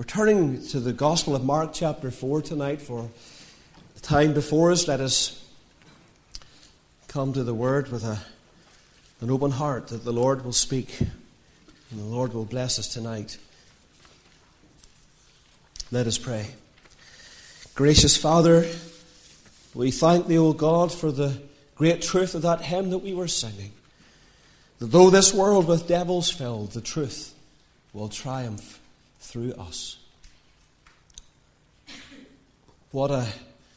We're turning to the Gospel of Mark chapter 4 tonight for the time before us. Let us come to the Word with an open heart that the Lord will speak and the Lord will bless us tonight. Let us pray. Gracious Father, we thank Thee, O God, for the great truth of that hymn that we were singing. That though this world with devils filled, the truth will triumph through us. What a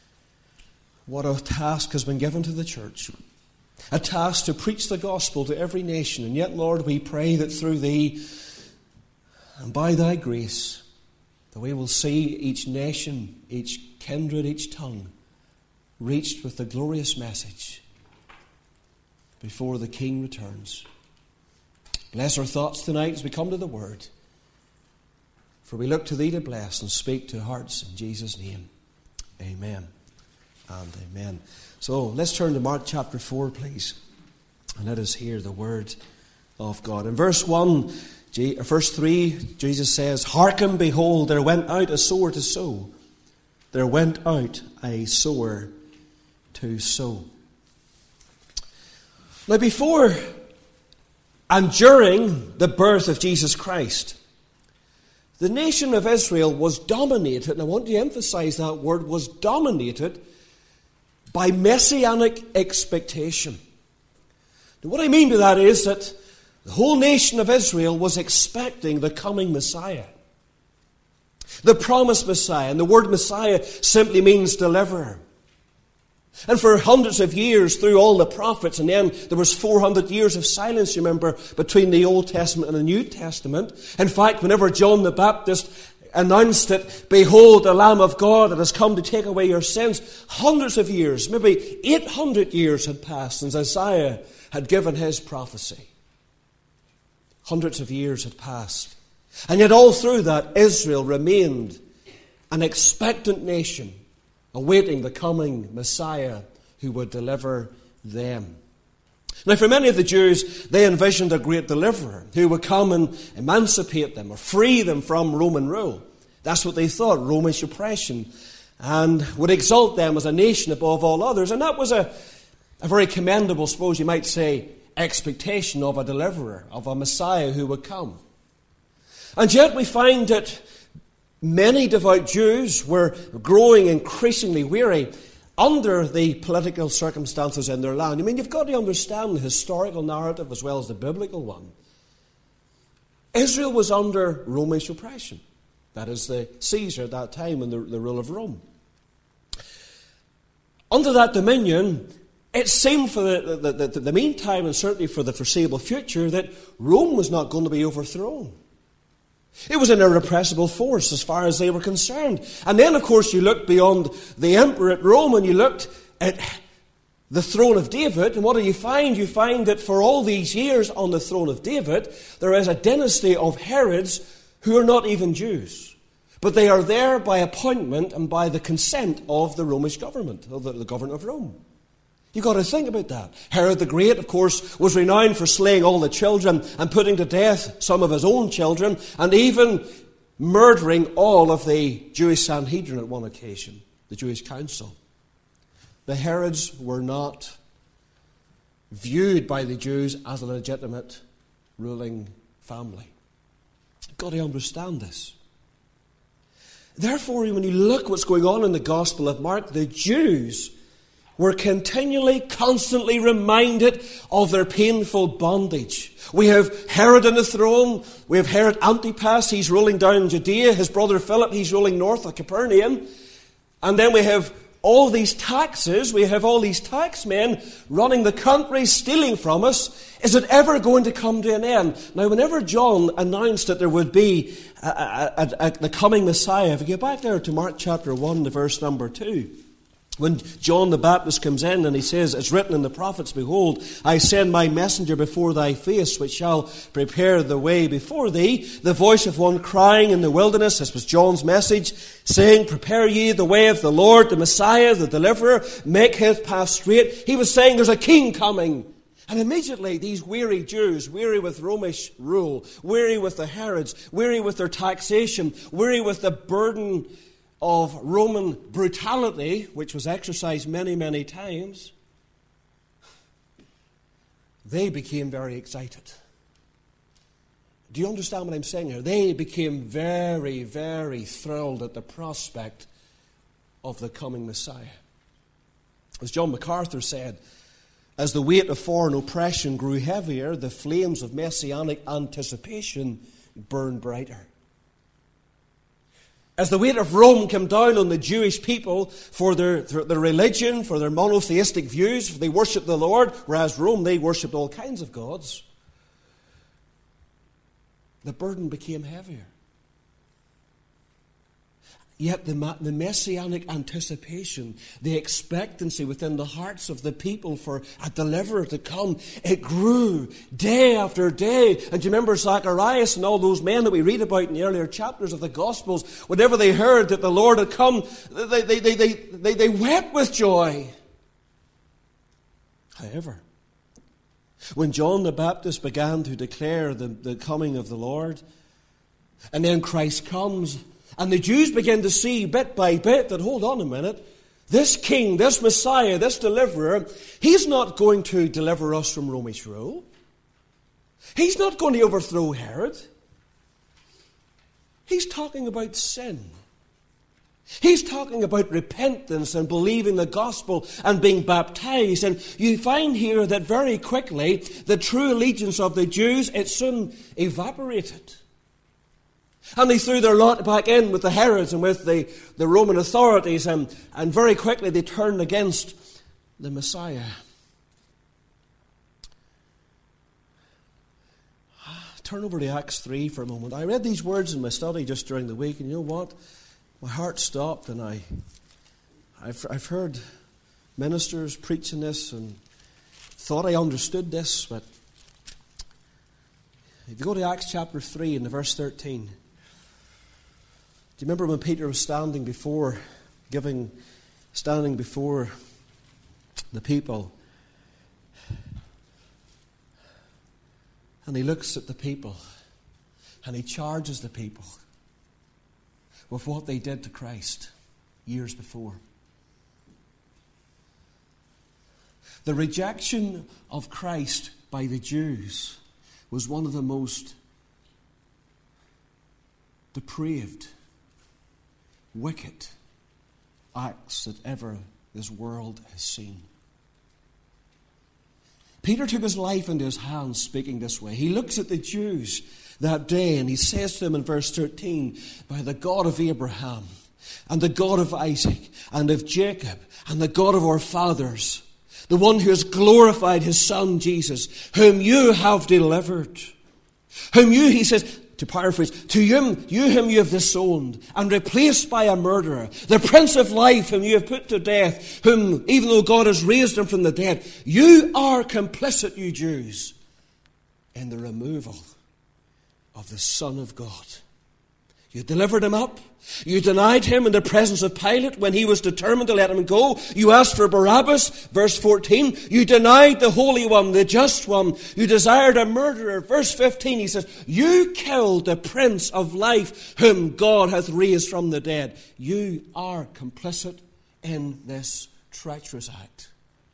task has been given to the church. A task to preach the gospel to every nation. And yet, Lord, we pray that through Thee and by Thy grace, that we will see each nation, each kindred, each tongue reached with the glorious message before the King returns. Bless our thoughts tonight as we come to the Word. For we look to Thee to bless and speak to hearts in Jesus' name. Amen and amen. So let's turn to Mark chapter 4, please. And let us hear the Word of God. In verse 3, Jesus says, "Hearken, behold, there went out a sower to sow. There went out a sower to sow." Now, before and during the birth of Jesus Christ, the nation of Israel was dominated, and I want to emphasize that word, was dominated by messianic expectation. Now, what I mean by that is that the whole nation of Israel was expecting the coming Messiah, the promised Messiah. And the word Messiah simply means deliverer. And for hundreds of years, through all the prophets, and then there was 400 years of silence, you remember, between the Old Testament and the New Testament. In fact, whenever John the Baptist announced it, "Behold, the Lamb of God that has come to take away your sins," hundreds of years, maybe 800 years had passed since Isaiah had given his prophecy. Hundreds of years had passed. And yet all through that, Israel remained an expectant nation, awaiting the coming Messiah who would deliver them. Now, for many of the Jews, they envisioned a great deliverer who would come and emancipate them or free them from Roman rule. That's what they thought, Romish oppression, and would exalt them as a nation above all others. And that was a very commendable, suppose you might say, expectation of a deliverer, of a Messiah who would come. And yet we find that many devout Jews were growing increasingly weary under the political circumstances in their land. I mean, you've got to understand the historical narrative as well as the biblical one. Israel was under Romish oppression. That is, the Caesar at that time and the rule of Rome. Under that dominion, it seemed for the meantime, and certainly for the foreseeable future, that Rome was not going to be overthrown. It was an irrepressible force as far as they were concerned. And then, of course, you looked beyond the emperor at Rome and you looked at the throne of David. And what do you find? You find that for all these years on the throne of David, there is a dynasty of Herods who are not even Jews. But they are there by appointment and by the consent of the Romish government, of the government of Rome. You've got to think about that. Herod the Great, of course, was renowned for slaying all the children and putting to death some of his own children and even murdering all of the Jewish Sanhedrin at one occasion, the Jewish council. The Herods were not viewed by the Jews as a legitimate ruling family. You've got to understand this. Therefore, when you look what's going on in the Gospel of Mark, the Jews were continually, constantly reminded of their painful bondage. We have Herod on the throne. We have Herod Antipas. He's ruling down Judea. His brother Philip, he's ruling north of Capernaum. And then we have all these taxes. We have all these taxmen running the country, stealing from us. Is it ever going to come to an end? Now, whenever John announced that there would be the coming Messiah, if you go back there to Mark chapter 1, to verse number 2, when John the Baptist comes in and he says, "It's written in the prophets, Behold, I send my messenger before thy face, which shall prepare the way before thee. The voice of one crying in the wilderness," this was John's message, saying, "Prepare ye the way of the Lord, the Messiah, the deliverer, make his path straight." He was saying there's a king coming. And immediately these weary Jews, weary with Romish rule, weary with the Herods, weary with their taxation, weary with the burden of Roman brutality, which was exercised many, many times, they became very excited. Do you understand what I'm saying here? They became very, very thrilled at the prospect of the coming Messiah. As John MacArthur said, as the weight of foreign oppression grew heavier, the flames of messianic anticipation burned brighter. As the weight of Rome came down on the Jewish people for their religion, for their monotheistic views, they worshipped the Lord, whereas Rome, they worshipped all kinds of gods, the burden became heavier. Yet the messianic anticipation, the expectancy within the hearts of the people for a deliverer to come, it grew day after day. And do you remember Zacharias and all those men that we read about in the earlier chapters of the Gospels? Whenever they heard that the Lord had come, they wept with joy. However, when John the Baptist began to declare the coming of the Lord, and then Christ comes, and the Jews begin to see bit by bit that, hold on a minute, this king, this Messiah, this deliverer, he's not going to deliver us from Romish rule. He's not going to overthrow Herod. He's talking about sin. He's talking about repentance and believing the gospel and being baptized. And you find here that very quickly the true allegiance of the Jews, it soon evaporated. And they threw their lot back in with the Herods and with the Roman authorities, and very quickly they turned against the Messiah. Turn over to Acts 3 for a moment. I read these words in my study just during the week, and you know what? My heart stopped, and I've heard ministers preaching this and thought I understood this, but if you go to Acts chapter 3 and verse 13, do you remember when Peter was standing before the people, and he looks at the people and he charges the people with what they did to Christ years before. The rejection of Christ by the Jews was one of the most depraved, wicked acts that ever this world has seen. Peter took his life into his hands speaking this way. He looks at the Jews that day and he says to them in verse 13, by the God of Abraham and the God of Isaac and of Jacob and the God of our fathers, the one who has glorified his Son Jesus, whom you have delivered, whom you, he says, to paraphrase, to whom you have disowned and replaced by a murderer, the Prince of Life whom you have put to death, whom, even though God has raised him from the dead, you are complicit, you Jews, in the removal of the Son of God. You delivered him up. You denied him in the presence of Pilate when he was determined to let him go. You asked for Barabbas, verse 14. You denied the Holy One, the Just One. You desired a murderer. Verse 15, he says, you killed the Prince of Life whom God hath raised from the dead. You are complicit in this treacherous act.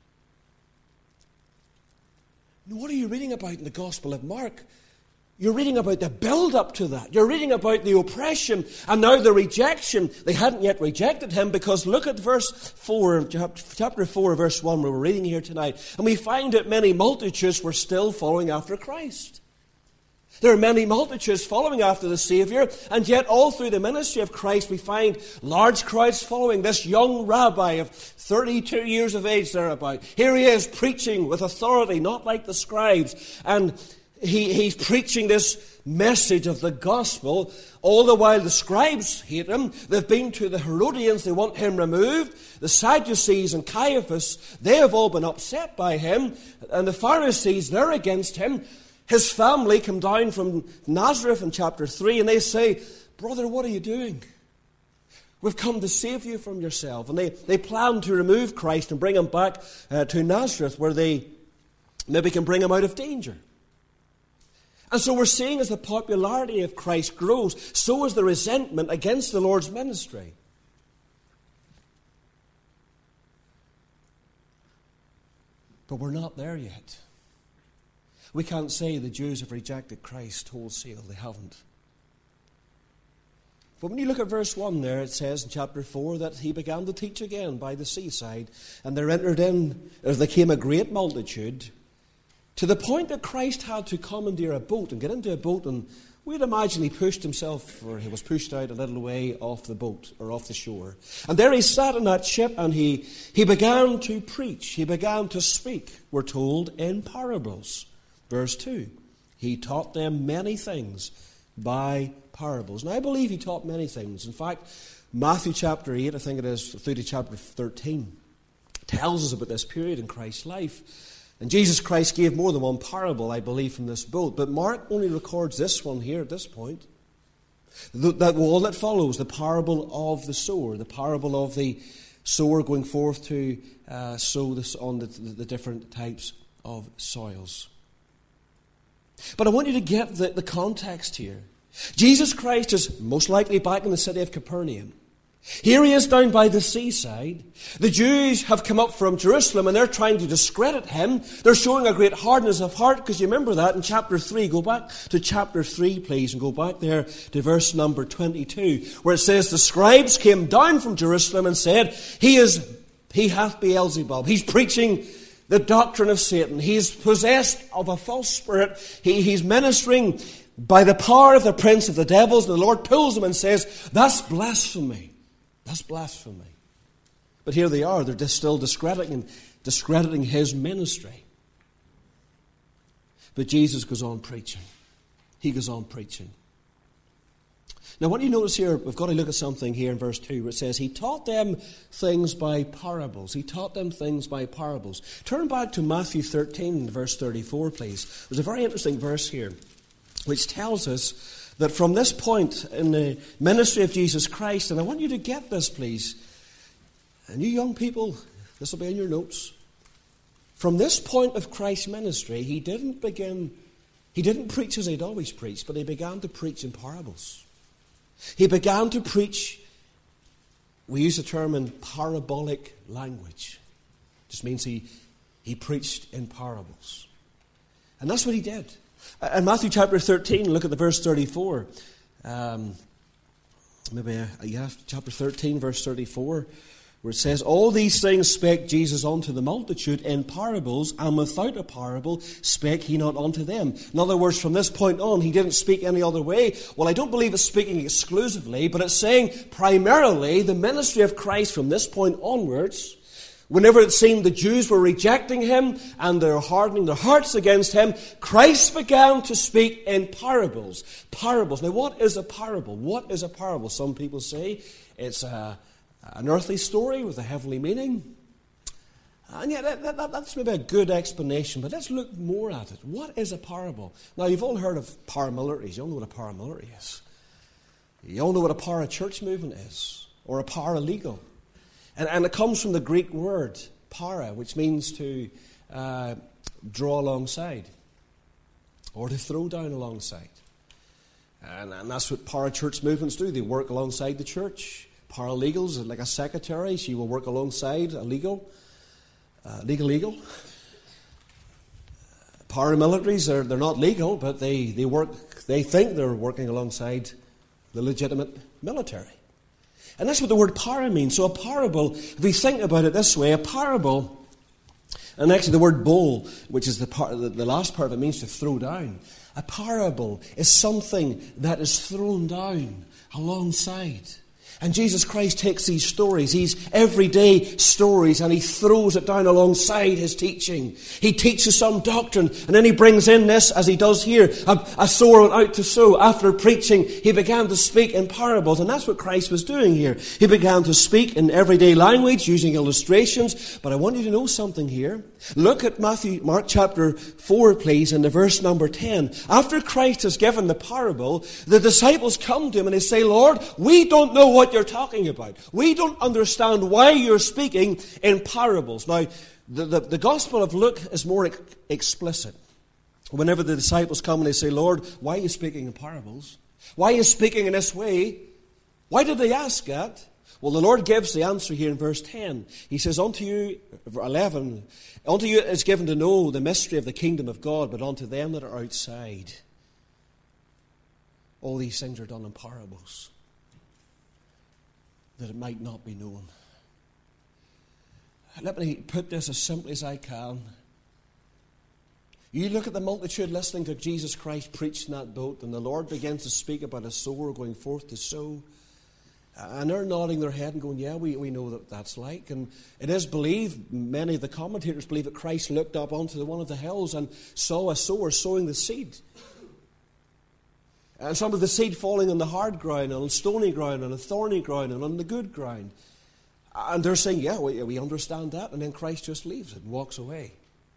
Now, what are you reading about in the Gospel of Mark? You're reading about the build-up to that. You're reading about the oppression and now the rejection. They hadn't yet rejected him, because look at verse 4, chapter 4, verse 1, where we're reading here tonight. And we find that many multitudes were still following after Christ. There are many multitudes following after the Savior, and yet all through the ministry of Christ we find large crowds following this young rabbi of 32 years of age thereabout. Here he is preaching with authority, not like the scribes, and He's preaching this message of the gospel. All the while the scribes hate him. They've been to the Herodians. They want him removed. The Sadducees and Caiaphas, they have all been upset by him. And the Pharisees, they're against him. His family come down from Nazareth in chapter 3 and they say, brother, what are you doing? We've come to save you from yourself. And they plan to remove Christ and bring him back to Nazareth, where they maybe can bring him out of danger. And so we're seeing as the popularity of Christ grows, so is the resentment against the Lord's ministry. But we're not there yet. We can't say the Jews have rejected Christ wholesale. They haven't. But when you look at verse 1 there, it says in chapter 4 that he began to teach again by the seaside, and there entered in, as there came a great multitude, to the point that Christ had to commandeer a boat and get into a boat, and we'd imagine he pushed himself, or he was pushed out a little way off the boat, or off the shore. And there he sat in that ship, and he began to preach. He began to speak, we're told, in parables. Verse 2, he taught them many things by parables. Now, I believe he taught many things. In fact, Matthew chapter 8, I think it is, through to chapter 13, tells us about this period in Christ's life. And Jesus Christ gave more than one parable, I believe, from this boat. But Mark only records this one here at this point. That all that follows, the parable of the sower, the parable of the sower going forth to sow this on the different types of soils. But I want you to get the context here. Jesus Christ is most likely back in the city of Capernaum. Here he is down by the seaside. The Jews have come up from Jerusalem and they're trying to discredit him. They're showing a great hardness of heart, because you remember that in chapter 3. Go back to chapter 3, please, and go back there to verse number 22, where it says, the scribes came down from Jerusalem and said, He hath Beelzebub. He's preaching the doctrine of Satan. He's possessed of a false spirit. He's ministering by the power of the prince of the devils. And the Lord pulls him and says, that's blasphemy. That's blasphemy. But here they are. They're just still discrediting his ministry. But Jesus goes on preaching. He goes on preaching. Now, what do you notice here? We've got to look at something here in verse 2 where it says, he taught them things by parables. He taught them things by parables. Turn back to Matthew 13, verse 34, please. There's a very interesting verse here which tells us that from this point in the ministry of Jesus Christ, and I want you to get this, please, and you young people, this will be in your notes. From this point of Christ's ministry, he didn't preach as he'd always preached, but he began to preach in parables. He began to preach, we use the term in parabolic language. It just means he preached in parables. And that's what he did. In Matthew chapter 13, look at the verse 34. Chapter 13, verse 34, where it says, all these things spake Jesus unto the multitude in parables, and without a parable spake he not unto them. In other words, from this point on, he didn't speak any other way. Well, I don't believe it's speaking exclusively, but it's saying primarily the ministry of Christ from this point onwards. Whenever it seemed the Jews were rejecting him and they're hardening their hearts against him, Christ began to speak in parables. Parables. Now, what is a parable? What is a parable? Some people say it's an earthly story with a heavenly meaning. And yet, that's maybe a good explanation, but let's look more at it. What is a parable? Now, you've all heard of paramilitaries. You all know what a paramilitary is. You all know what a para-church movement is, or a paralegal. And it comes from the Greek word, para, which means to draw alongside, or to throw down alongside. And that's what para-church movements do. They work alongside the church. Paralegals are like a secretary. She will work alongside a legal. Paramilitaries, they're not legal, but they think they're working alongside the legitimate military. And that's what the word para means. So a parable, if we think about it this way, a parable, and actually the word bowl, which is the last part of it, means to throw down. A parable is something that is thrown down alongside. And Jesus Christ takes these stories, these everyday stories, and he throws it down alongside his teaching. He teaches some doctrine, and then he brings in this, as he does here, a sower went out to sow. After preaching, he began to speak in parables, and that's what Christ was doing here. He began to speak in everyday language, using illustrations. But I want you to know something here. Look at Mark chapter 4, please, in the verse number 10. After Christ has given the parable, the disciples come to him and they say, Lord, we don't know what you're talking about. We don't understand why you're speaking in parables. Now, The Gospel of Luke is more explicit. Whenever the disciples come and they say, Lord, why are you speaking in parables? Why are you speaking in this way? Why did they ask that? Well, the Lord gives the answer here in verse 10. He says, unto you, 11, unto you is given to know the mystery of the kingdom of God, but unto them that are outside, all these things are done in parables, that it might not be known. Let me put this as simply as I can. You look at the multitude listening to Jesus Christ preach in that boat, and the Lord begins to speak about a sower going forth to sow. And they're nodding their head and going, yeah, we know what that's like. And it is believed, many of the commentators believe that Christ looked up onto one of the hills and saw a sower sowing the seed. And some of the seed falling on the hard ground, and on stony ground, and on thorny ground, and on the good ground. And they're saying, yeah, we understand that. And then Christ just leaves it and walks away.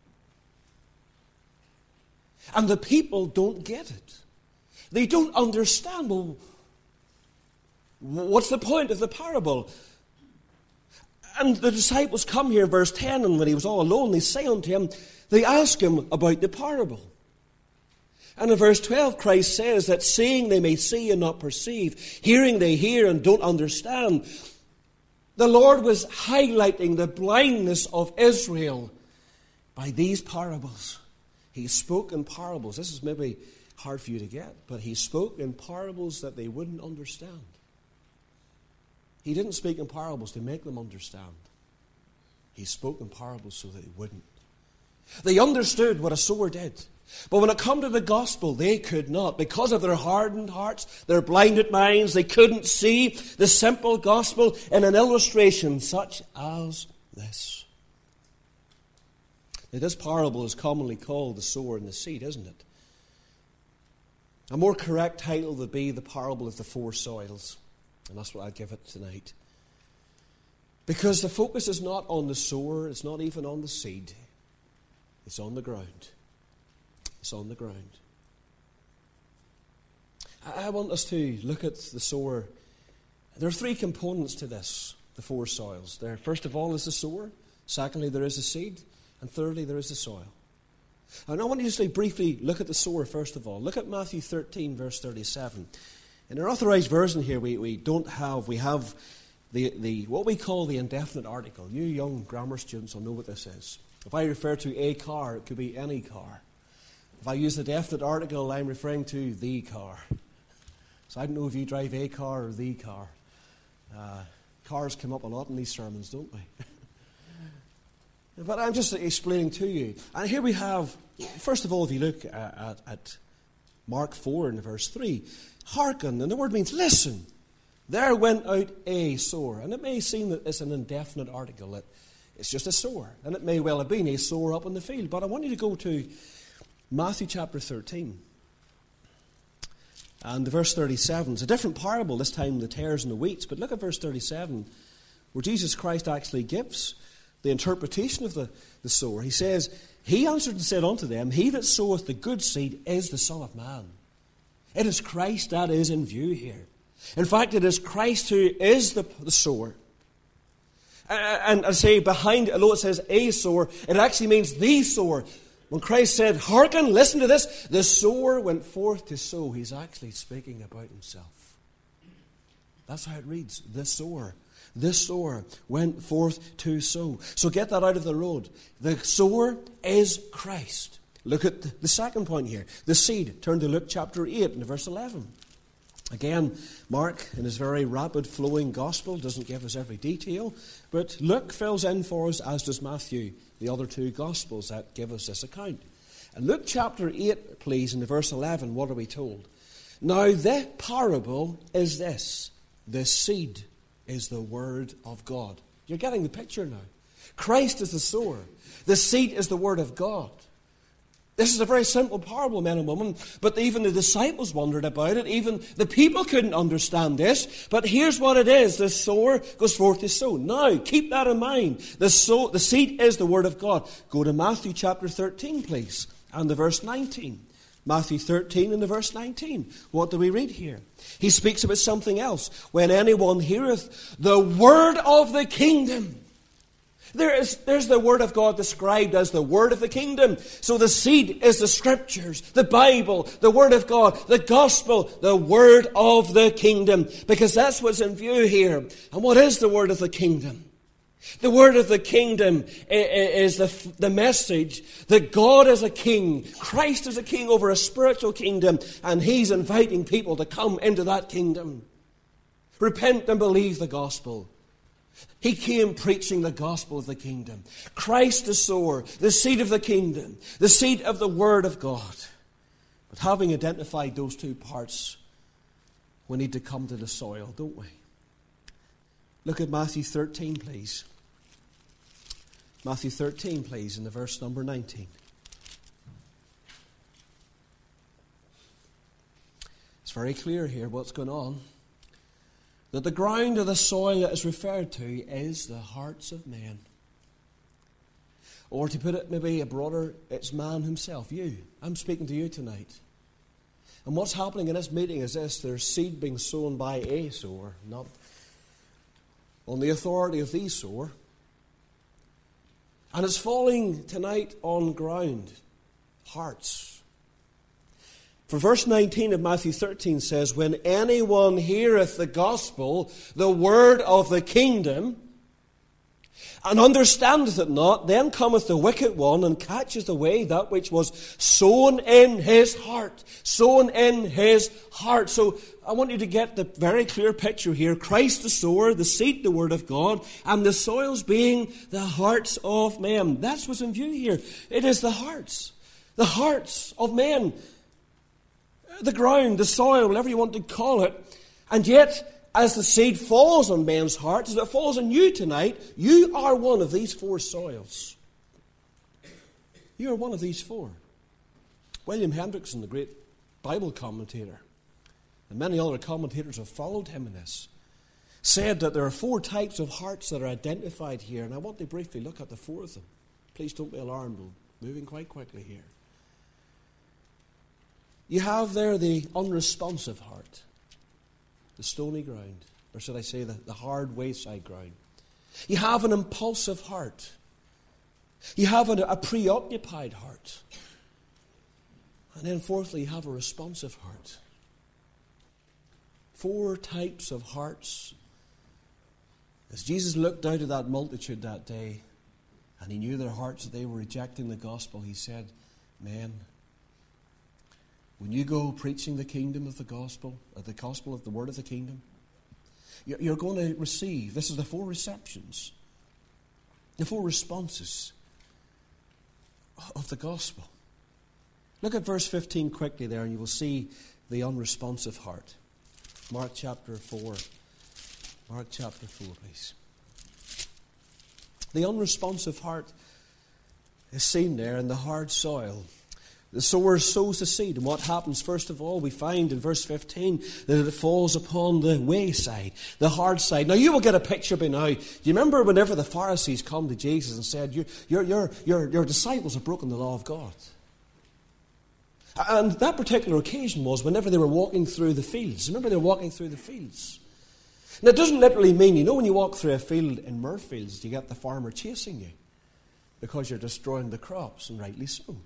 And the people don't get it. They don't understand. Well, what's the point of the parable? And the disciples come here, verse 10, and when he was all alone, they say unto him, they ask him about the parable. And in verse 12, Christ says that seeing they may see and not perceive, hearing they hear and don't understand. The Lord was highlighting the blindness of Israel by these parables. He spoke in parables. This is maybe hard for you to get, but he spoke in parables that they wouldn't understand. He didn't speak in parables to make them understand. He spoke in parables so that they wouldn't. They understood what a sower did. But when it come to the gospel, they could not. Because of their hardened hearts, their blinded minds, they couldn't see the simple gospel in an illustration such as this. Now, this parable is commonly called the sower and the seed, isn't it? A more correct title would be the parable of the four soils. And that's what I'd give it tonight. Because the focus is not on the sower, it's not even on the seed. It's on the ground. It's on the ground. I want us to look at the sower. There are three components to this, the four soils. There, first of all, is the sower. Secondly, there is the seed. And thirdly, there is the soil. And I want you to briefly look at the sower first of all. Look at Matthew 13, verse 37. In our authorized version here, we have the what we call the indefinite article. You young grammar students will know what this is. If I refer to a car, it could be any car. If I use the definite article, I'm referring to the car. So I don't know if you drive a car or the car. Cars come up a lot in these sermons, don't they? But I'm just explaining to you. And here we have, first of all, if you look at Mark 4 in verse 3, hearken, and the word means listen. There went out a sower. And it may seem that it's an indefinite article, that it's just a sower. And it may well have been a sower up in the field. But I want you to go to Matthew chapter 13. And verse 37. It's a different parable, this time the tares and the wheats. But look at verse 37, where Jesus Christ actually gives the interpretation of the sower. He says, he answered and said unto them, he that soweth the good seed is the Son of Man. It is Christ that is in view here. In fact, it is Christ who is the sower. And I say behind, although it says a sower, it actually means the sower. When Christ said, hearken, listen to this, the sower went forth to sow, he's actually speaking about himself. That's how it reads, the sower. This sower went forth to sow. So get that out of the road. The sower is Christ. Look at the second point here. The seed. Turn to Luke chapter 8 and verse 11. Again, Mark, in his very rapid flowing gospel, doesn't give us every detail, but Luke fills in for us, as does Matthew, the other two gospels that give us this account. And Luke chapter 8, please, in verse 11, what are we told? Now the parable is this. The seed is the word of God. You're getting the picture now. Christ is the sower. The seed is the word of God. This is a very simple parable, men and women, but even the disciples wondered about it. Even the people couldn't understand this. But here's what it is. The sower goes forth to sow. Now, keep that in mind. The seed is the word of God. Go to Matthew chapter 13, please, and the verse 19. Matthew 13 and the verse 19. What do we read here? He speaks about something else. When anyone heareth the word of the kingdom. There's the Word of God described as the Word of the kingdom. So the seed is the Scriptures, the Bible, the Word of God, the Gospel, the Word of the kingdom. Because that's what's in view here. And what is the Word of the kingdom? The Word of the kingdom is the message that God is a king. Christ is a king over a spiritual kingdom, and He's inviting people to come into that kingdom. Repent and believe the gospel. He came preaching the gospel of the kingdom. Christ the sower, the seed of the kingdom, the seed of the Word of God. But having identified those two parts, we need to come to the soil, don't we? Look at Matthew 13, please. Matthew 13, please, in the verse number 19. It's very clear here what's going on. That the ground or the soil that is referred to is the hearts of men. Or to put it maybe a broader, it's man himself, you. I'm speaking to you tonight. And what's happening in this meeting is this: there's seed being sown by a sower, not on the authority of the sower. And it's falling tonight on ground, hearts. For verse 19 of Matthew 13 says, when anyone heareth the gospel, the word of the kingdom, and understandeth it not, then cometh the wicked one and catcheth away that which was sown in his heart. Sown in his heart. So I want you to get the very clear picture here. Christ the sower, the seed, the word of God, and the soils being the hearts of men. That's what's in view here. It is the hearts of men. The ground, the soil, whatever you want to call it. And yet, as the seed falls on men's hearts, as it falls on you tonight, you are one of these four soils. You are one of these four. William Hendrickson, the great Bible commentator, and many other commentators have followed him in this, said that there are four types of hearts that are identified here, and I want to briefly look at the four of them. Please don't be alarmed, we're moving quite quickly here. You have there the unresponsive heart, the stony ground, or should I say the hard wayside ground. You have an impulsive heart. You have a preoccupied heart. And then fourthly, you have a responsive heart. Four types of hearts. As Jesus looked out at that multitude that day, and He knew their hearts that they were rejecting the gospel, He said, men, when you go preaching the kingdom of the gospel of the word of the kingdom, you're going to receive, this is the four receptions, the four responses of the gospel. Look at verse 15 quickly there, and you will see the unresponsive heart. Mark chapter 4. Mark chapter 4, please. The unresponsive heart is seen there in the hard soil. The sower sows the seed, and what happens? First of all, we find in verse 15 that it falls upon the wayside, the hard side. Now, you will get a picture by now. Do you remember whenever the Pharisees come to Jesus and said, your disciples have broken the law of God? And that particular occasion was whenever they were walking through the fields. Remember, they were walking through the fields. Now, it doesn't literally mean, when you walk through a field in Murfields, you get the farmer chasing you because you're destroying the crops, and rightly so.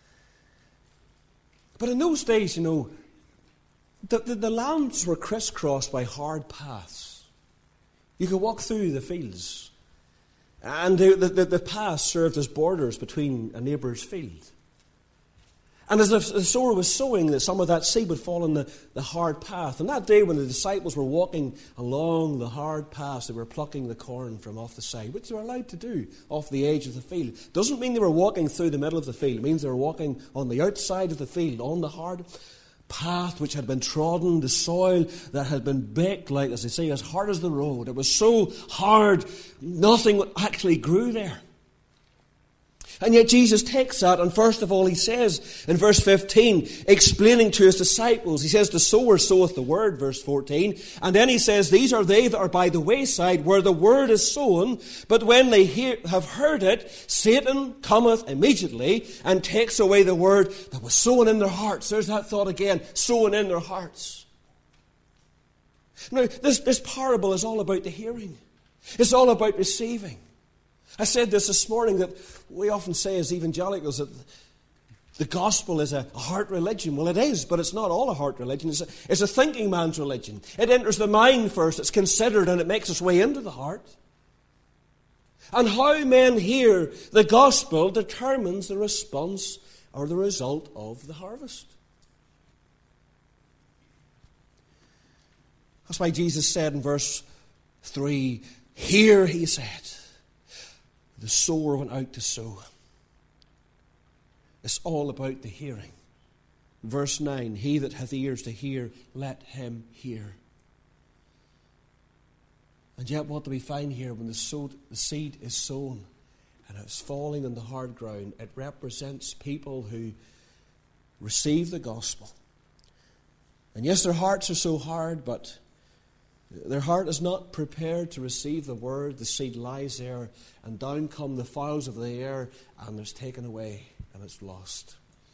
But in those days, the lands were crisscrossed by hard paths. You could walk through the fields. And the paths served as borders between a neighbour's field. And as the sower was sowing, that some of that seed would fall on the hard path. And that day when the disciples were walking along the hard paths, they were plucking the corn from off the side, which they were allowed to do off the edge of the field. Doesn't mean they were walking through the middle of the field. It means they were walking on the outside of the field, on the hard path which had been trodden, the soil that had been baked, like, as they say, as hard as the road. It was so hard, nothing actually grew there. And yet Jesus takes that, and first of all He says in verse 15, explaining to His disciples, He says, the sower soweth the word, verse 14. And then He says, these are they that are by the wayside, where the word is sown. But when they have heard it, Satan cometh immediately and takes away the word that was sown in their hearts. There's that thought again, sown in their hearts. Now, this parable is all about the hearing. It's all about receiving. I said this morning, that we often say as evangelicals that the gospel is a heart religion. Well, it is, but it's not all a heart religion. It's a thinking man's religion. It enters the mind first, it's considered, and it makes its way into the heart. And how men hear the gospel determines the response or the result of the harvest. That's why Jesus said in verse 3, "Hear," he said, "the sower went out to sow." It's all about the hearing. Verse 9, "He that hath ears to hear, let him hear." And yet what do we find here? When the seed is sown and it's falling on the hard ground, it represents people who receive the gospel. And yes, their hearts are so hard, but their heart is not prepared to receive the word. The seed lies there, and down come the fowls of the air, and it's taken away, and it's lost.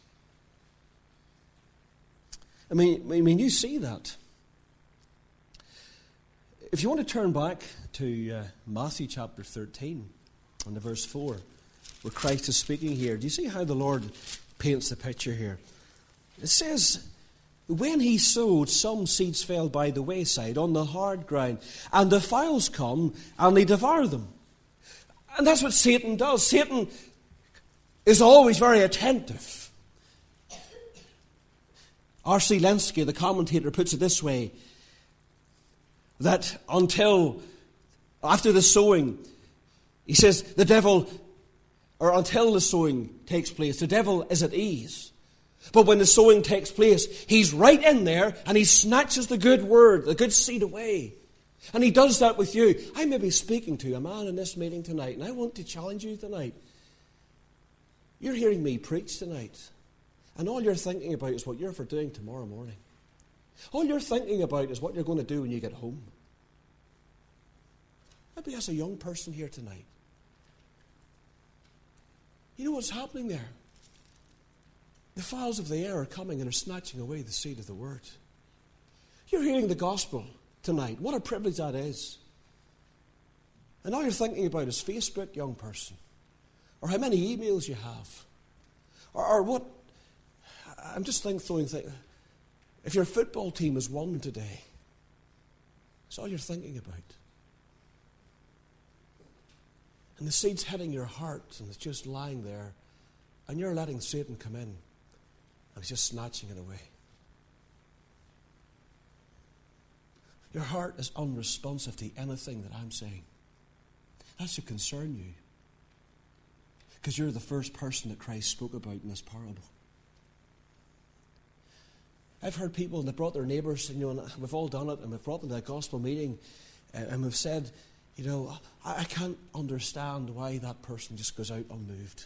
I mean, you see that. If you want to turn back to Matthew chapter 13, and verse 4, where Christ is speaking here, do you see how the Lord paints the picture here? It says, "When he sowed, some seeds fell by the wayside on the hard ground, and the fowls come and they devour them." And that's what Satan does. Satan is always very attentive. R.C. Lenski, the commentator, puts it this way, that after the sowing, he says until the sowing takes place, the devil is at ease. But when the sowing takes place, he's right in there and he snatches the good word, the good seed away. And he does that with you. I may be speaking to a man in this meeting tonight, and I want to challenge you tonight. You're hearing me preach tonight, and all you're thinking about is what you're for doing tomorrow morning. All you're thinking about is what you're going to do when you get home. Maybe as a young person here tonight. You know what's happening there? The fowls of the air are coming and are snatching away the seed of the word. You're hearing the gospel tonight. What a privilege that is. And all you're thinking about is Facebook, young person. Or how many emails you have. Or what... I'm just throwing things... If your football team has won today, that's all you're thinking about. And the seed's hitting your heart, and it's just lying there, and you're letting Satan come in, and he's just snatching it away. Your heart is unresponsive to anything that I'm saying. That should concern you, because you're the first person that Christ spoke about in this parable. I've heard people, and they brought their neighbours, and we've all done it, and we've brought them to a gospel meeting, and we've said, I can't understand why that person just goes out unmoved.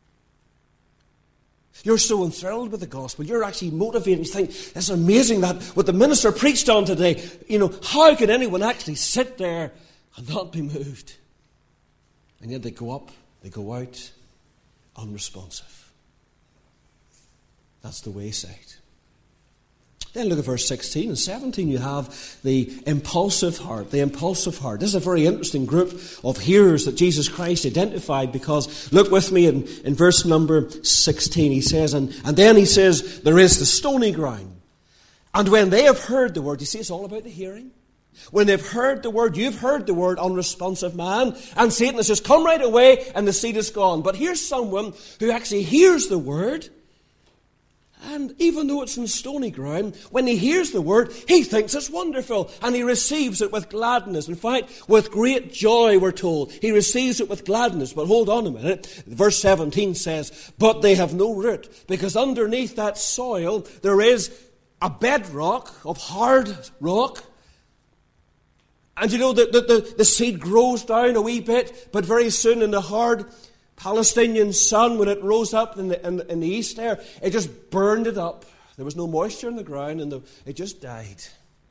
You're so enthralled with the gospel. You're actually motivated. You think, it's amazing that what the minister preached on today, how could anyone actually sit there and not be moved? And yet they go up, they go out, unresponsive. That's the wayside. Then look at verse 16 and 17. You have the impulsive heart. The impulsive heart. This is a very interesting group of hearers that Jesus Christ identified, because look with me in verse number 16. He says, and then he says, there is the stony ground. And when they have heard the word, you see, it's all about the hearing. When they've heard the word, you've heard the word, unresponsive man, and Satan has just come right away and the seed is gone. But here's someone who actually hears the word. And even though it's in stony ground, when he hears the word, he thinks it's wonderful. And he receives it with gladness. In fact, with great joy, we're told. He receives it with gladness. But hold on a minute. Verse 17 says, but they have no root. Because underneath that soil, there is a bedrock of hard rock. And the seed grows down a wee bit, but very soon in the hard Palestinian sun, when it rose up in the east there, it just burned it up. There was no moisture in the ground, and it just died.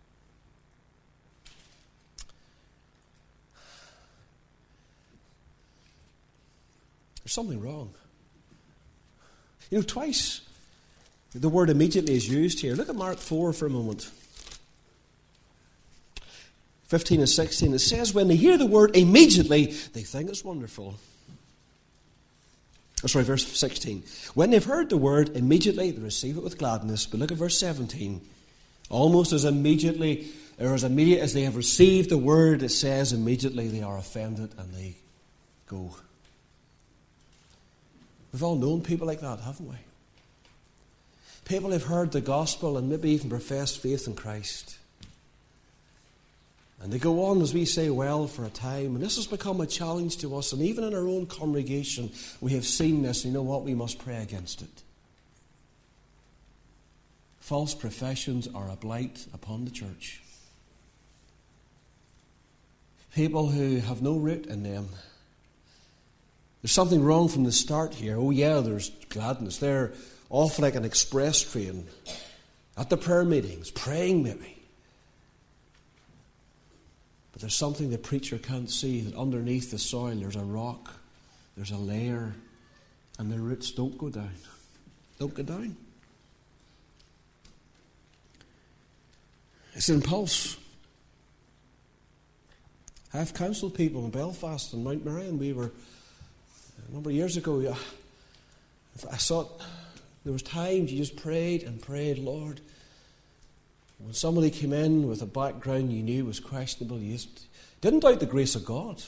There's something wrong. Twice the word immediately is used here. Look at Mark 4 for a moment. 15 and 16, it says, when they hear the word, immediately they think it's wonderful. Verse 16. When they've heard the word, immediately they receive it with gladness. But look at verse 17. Almost as immediately, or as immediate as they have received the word, it says, immediately they are offended and they go. We've all known people like that, haven't we? People who've heard the gospel and maybe even professed faith in Christ. And they go on, as we say, well for a time. And this has become a challenge to us. And even in our own congregation, we have seen this. And you know what? We must pray against it. False professions are a blight upon the church. People who have no root in them. There's something wrong from the start here. Oh yeah, there's gladness. They're off like an express train at the prayer meetings, praying maybe. But there's something the preacher can't see, that underneath the soil there's a rock, there's a layer, and the roots don't go down. Don't go down. It's an impulse. I've counselled people in Belfast and Mount Merion. We were, a number of years ago, I thought there was times you just prayed and prayed, Lord. When somebody came in with a background you knew was questionable, you just didn't doubt the grace of God.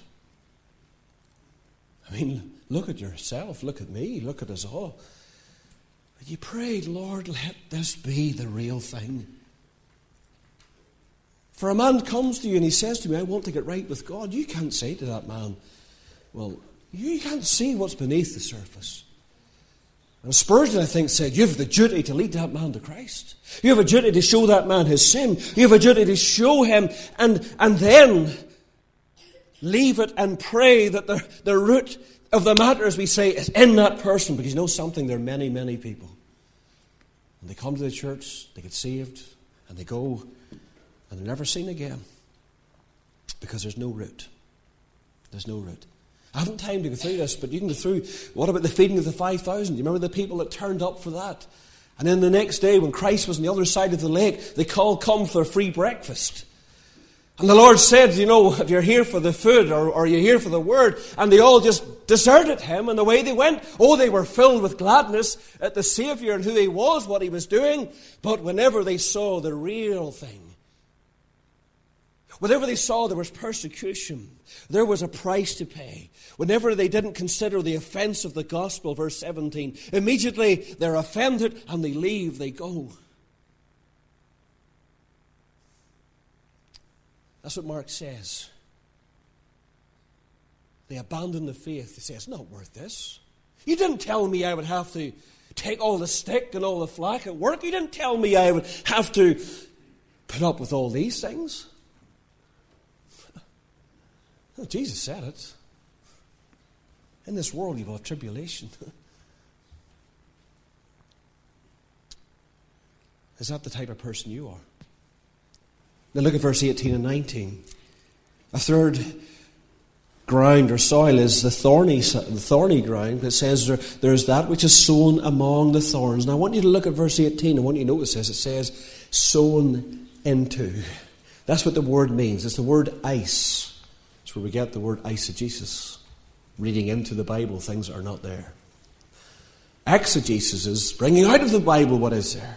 I mean, look at yourself, look at me, look at us all. But you prayed, Lord, let this be the real thing. For a man comes to you and he says to me, I want to get right with God. You can't say to that man, well, you can't see what's beneath the surface. And Spurgeon, I think, said, you have the duty to lead that man to Christ. You have a duty to show that man his sin. You have a duty to show him and then leave it and pray that the root of the matter, as we say, is in that person. Because you know something, there are many, many people. And they come to the church, they get saved, and they go, and they're never seen again. Because there's no root. There's no root. I haven't time to go through this, but you can go through. What about the feeding of the 5,000? You remember the people that turned up for that? And then the next day, when Christ was on the other side of the lake, they called, come for a free breakfast. And the Lord said, you know, if you're here for the food or you're here for the word, and they all just deserted him, and away they went. Oh, they were filled with gladness at the Saviour and who he was, what he was doing. But whenever they saw the real thing, whenever they saw there was persecution, there was a price to pay. Whenever they didn't consider the offense of the gospel, verse 17, immediately they're offended and they leave, they go. That's what Mark says. They abandon the faith. They say, it's not worth this. You didn't tell me I would have to take all the stick and all the flack at work. You didn't tell me I would have to put up with all these things. Well, Jesus said it. In this world you will have tribulation. Is that the type of person you are? Now look at verse 18 and 19. A third ground or soil is the thorny ground. It says there is that which is sown among the thorns. Now I want you to look at verse 18. I want you to notice this. It says sown into. That's what the word means. It's the word eis. That's where we get the word eisegesis. Reading into the Bible things that are not there. Exegesis is bringing out of the Bible what is there.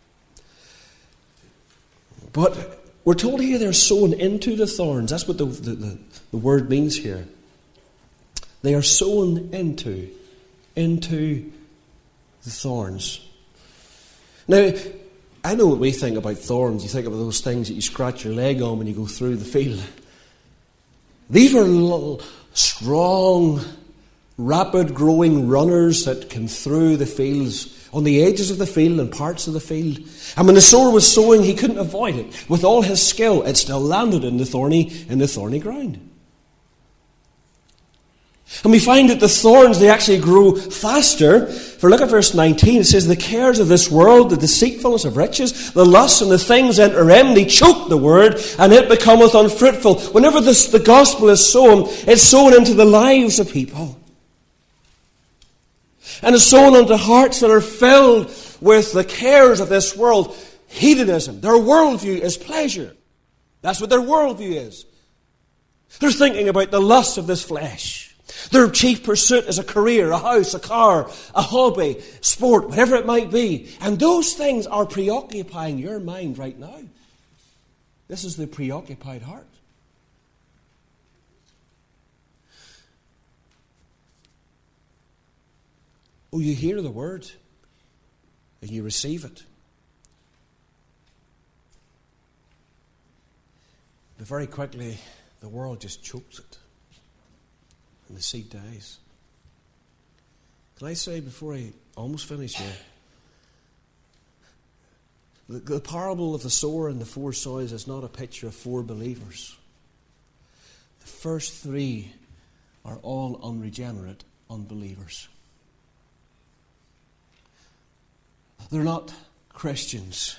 But we're told here they're sown into the thorns. That's what the word means here. They are sown into the thorns. Now, I know what we think about thorns. You think about those things that you scratch your leg on when you go through the field. These were little, strong, rapid-growing runners that came through the fields, on the edges of the field and parts of the field. And when the sower was sowing, he couldn't avoid it. With all his skill, it still landed in the thorny ground. And we find that the thorns, they actually grow faster. For look at verse 19. It says, the cares of this world, the deceitfulness of riches, the lust and the things enter in, they choke the word, and it becometh unfruitful. Whenever the gospel is sown, it's sown into the lives of people. And it's sown into hearts that are filled with the cares of this world. Hedonism. Their worldview is pleasure. That's what their worldview is. They're thinking about the lust of this flesh. Their chief pursuit is a career, a house, a car, a hobby, sport, whatever it might be. And those things are preoccupying your mind right now. This is the preoccupied heart. Oh, you hear the word and you receive it. But very quickly, the world just chokes it. And the seed dies. Can I say before I almost finish here, the parable of the sower and the four soils is not a picture of four believers. The first three are all unregenerate unbelievers. They're not Christians.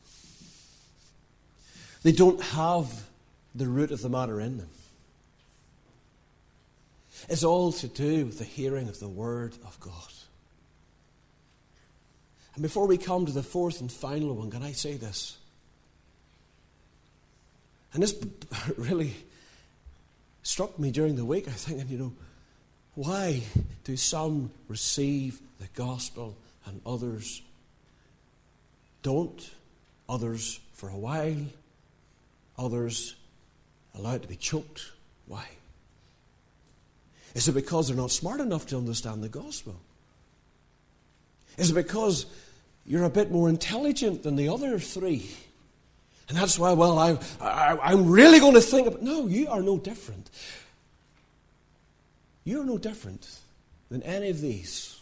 They don't have the root of the matter in them. It's all to do with the hearing of the Word of God. And before we come to the fourth and final one, can I say this? And this really struck me during the week. I'm thinking, why do some receive the gospel and others don't? Others for a while, others allowed to be choked. Why? Is it because they're not smart enough to understand the gospel? Is it because you're a bit more intelligent than the other three? And that's why, I'm really going to think about... No, you are no different. You are no different than any of these.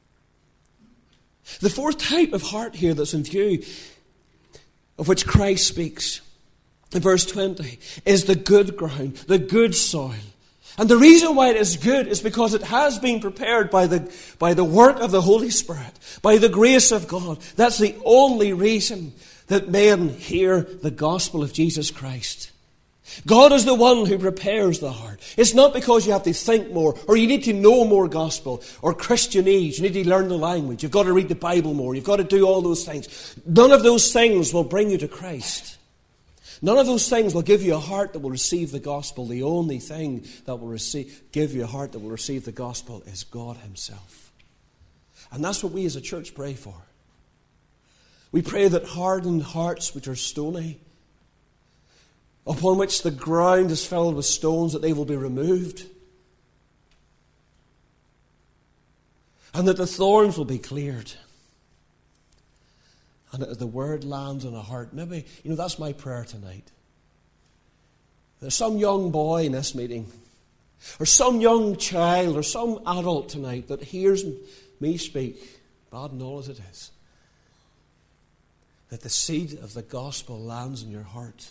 The fourth type of heart here that's in view, of which Christ speaks, in verse 20, is the good ground, the good soil. And the reason why it is good is because it has been prepared by the work of the Holy Spirit, by the grace of God. That's the only reason that men hear the gospel of Jesus Christ. God is the one who prepares the heart. It's not because you have to think more, or you need to know more gospel, or Christianese. You need to learn the language. You've got to read the Bible more. You've got to do all those things. None of those things will bring you to Christ. None of those things will give you a heart that will receive the gospel. The only thing that will give you a heart that will receive the gospel is God Himself. And that's what we as a church pray for. We pray that hardened hearts which are stony, upon which the ground is filled with stones, that they will be removed. And that the thorns will be cleared. And that the word lands on a heart. Maybe, that's my prayer tonight. There's some young boy in this meeting, or some young child, or some adult tonight that hears me speak, bad and all as it is, that the seed of the gospel lands in your heart.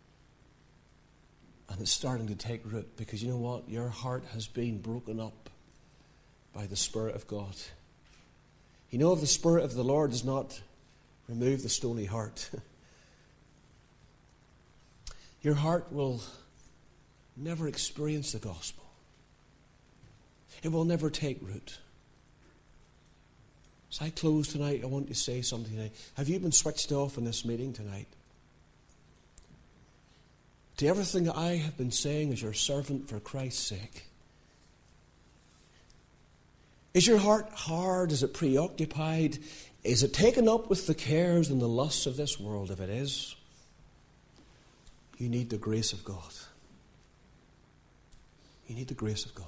And it's starting to take root, because you know what? Your heart has been broken up by the Spirit of God. If the Spirit of the Lord does not remove the stony heart, your heart will never experience the gospel. It will never take root. As I close tonight, I want to say something tonight. Have you been switched off in this meeting tonight? To everything that I have been saying as your servant for Christ's sake? Is your heart hard? Is it preoccupied? Is it taken up with the cares and the lusts of this world? If it is, you need the grace of God. You need the grace of God.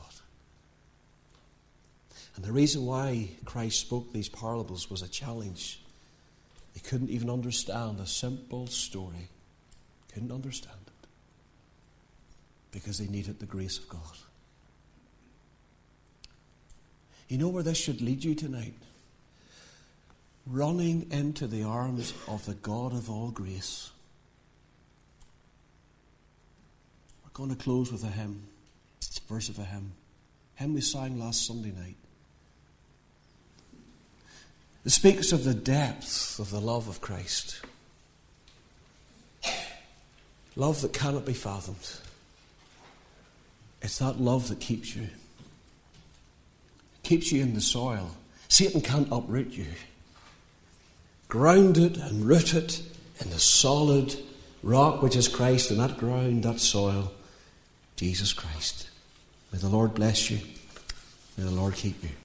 And the reason why Christ spoke these parables was a challenge. They couldn't even understand a simple story. Couldn't understand it. Because they needed the grace of God. You know where this should lead you tonight? Running into the arms of the God of all grace. We're going to close with a hymn. Verse of a hymn. Hymn we sang last Sunday night. It speaks of the depth of the love of Christ. Love that cannot be fathomed. It's that love that keeps you. Keeps you in the soil. Satan can't uproot you. Grounded and rooted in the solid rock which is Christ, and that ground, that soil, Jesus Christ. May the Lord bless you. May the Lord keep you.